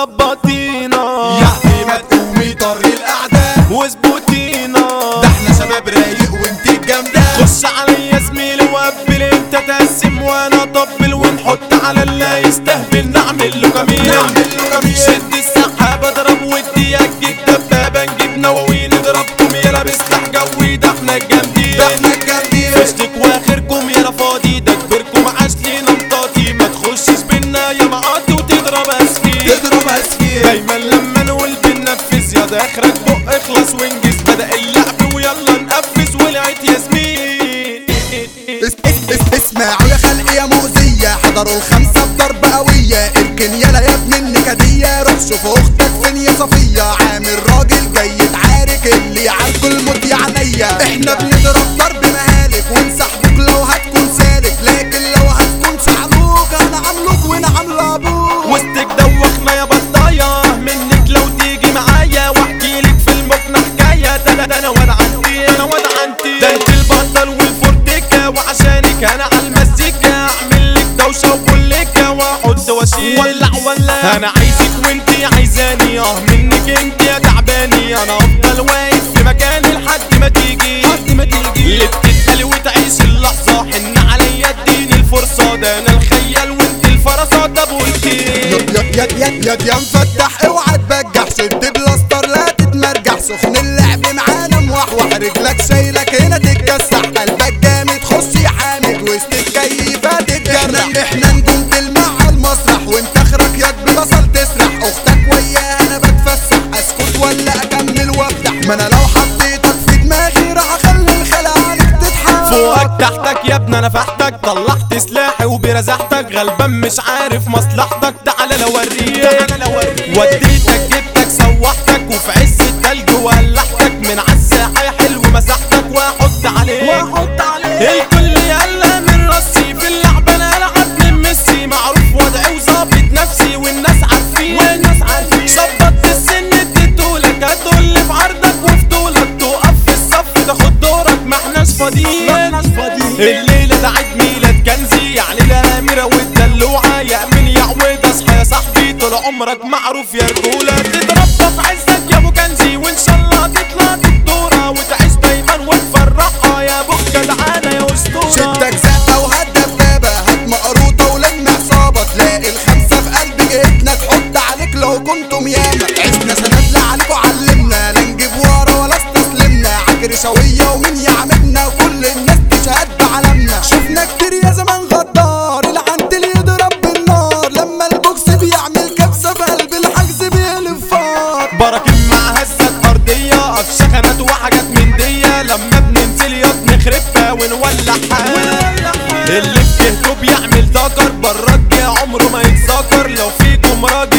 وظبطينا يعني ما تقومي طري الاعداء واظبطينا، ده احنا شباب رايق وانت الجامدة. خش عليا زميلي وقبل انت تقسم وانا اطبل ونحط على اللي يستهبل نعمل له كمين. شد السحابة اضرب ودي اجيب دبابة نجيب نواوي نضربكم يلا بسلاح جوي، ده احنا الجامدين فشتك واخركم يلا فاضي، ده كبركم عاش لينا مطاطي، ما تخشش بينا يا معاطي وتضرب اسفير دايما لما نقول بننفذ يا ده اخرك بق اخلص وانجز، بدأ اللعب ويلا نقفز ولعت يا زميل. اسمعوا يا خلق يا مؤذية، حضروا الخمسة بضربة قوية، اركن يلا يا ابن النكدية، روح شوف اختك فين يا صفية، عامل راجل جاي يتعارك اللي يعاركوا الموت يا عينيا، احنا بنضرب ضرب مهالك ونسحبك لو هتكون سالك، لكن لو هتكون سعلوك هنعملوك ونعمل ابوك. وسطك دوخنا يا بطاية منك لو تيجي معايا واحكيلك في المكنة حكاية، ده انا واد عنتي ده انت البطل والفورتيكا، وعشانك انا عالمزيكا اعمل لك دوشة وكلكة واحط واشيل ولع انا عايزك وانتي عايزاني، منك انت يا تعباني، انا افضل واقف في مكاني لحد ما تيجي اللي بتتقلي وتعيش اللحظة، حن عليا اديني الفرصة، ده انا الخيال وانت الفرصة، ده بولتي يا مفتح اوعى تبجح، شد بلاستر لا تتمرجح، سخن اللعب معانا موحوح، رجلك شايلك هنا تتكسح، قلبك جامد خش يا حامد وسط الكيفة تتجرح، احنا نجوم تلمع على المسرح وانت اخرك ياك بتصل تسرح، اختك وياها انا بتفسح، اسكت ولا اكمل وافتح، ما انا لو حطيتك في دماغي راح اخلي الخلانك تضحك، فوقك تحتك يا ابني انا فحتك، طلعت سلاحي وبرزحتك، غلبان مش عارف مصلحتك، تعالى لو اوريك وديتك جبتك سوحتك، وفي عز التلج ولحتك، من عالساحة يا حلو مسحتك واحط عليك الكل يلا من راسي، في اللعبة انا العب من ميسي، معروف وضعي وظابط نفسي والناس عارفين ظبطت السن اديتهولك، هتقولي في عرضك وفي طولك، تقف في الصف تاخد دورك، ما احناش فاضيين الليلة ده عيد ميلاد كنزي، يعني الاميرة والدلوعة يا امين يا عويد، اصحى يا صاحبي طول عمرك معروف يا رجولة، تتربى في عزك يا ابو كنزي، وان شاء الله تطلع دكتورة وتعيش دايما وتفرحها يا ابو جدعانة يا اسطورة. شدك زقة وهات دبابة، هات مقروطة ولم عصابة، تلاقي الخمسة في قلب جيتنا تحط عليك لو كنتم ياما، عشنا سندنا عليك وعلمنا لا نجيب ورا ولا استسلمنا، عجر شوية ومين يعملنا وكل الناس تشهد بعلمنا، شفنا كتير يا زمان غدار العنتل يضرب بالنار، لما البوكس بيعمل كبسة في قلب الحجز بيقلب فار، براكين مع هزة أرضية أفشخنات وحاجات من دي، لما بننزل ياض نخربها ونولعها، اللي بتهته بيعمل ذكر براك يا عمره ما يتذكر، لو فيكم راجل